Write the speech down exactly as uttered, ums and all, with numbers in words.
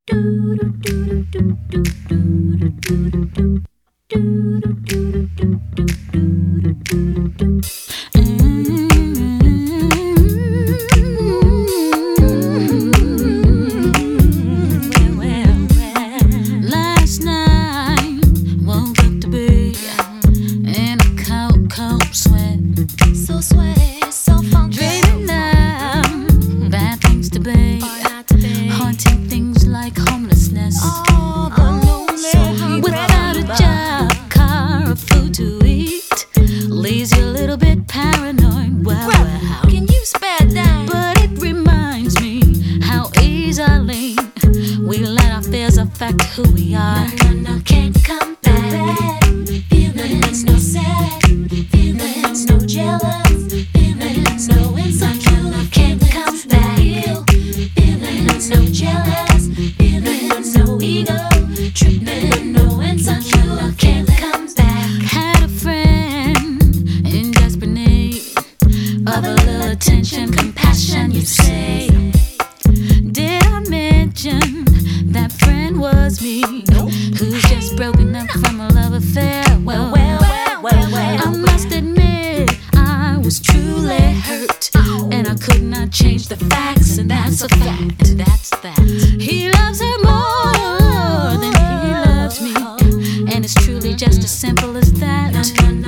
Who we are. No, no, no, can't come back. Feelings no sad, feelings no jealous, feelings no insecure. Can't come back. Feelings no jealous, feelings no ego, tripping no insecure. Can't come back. Had a friend in desperate need of a little attention, compassion, you say. Did I mention that friend was me? Nope. Who's just broken up from a love affair? Well, well, well, well, well. I must admit I was truly hurt, and I could not change the facts, and that's a fact. That's that. He loves her more than he loves me, and it's truly just as simple as that.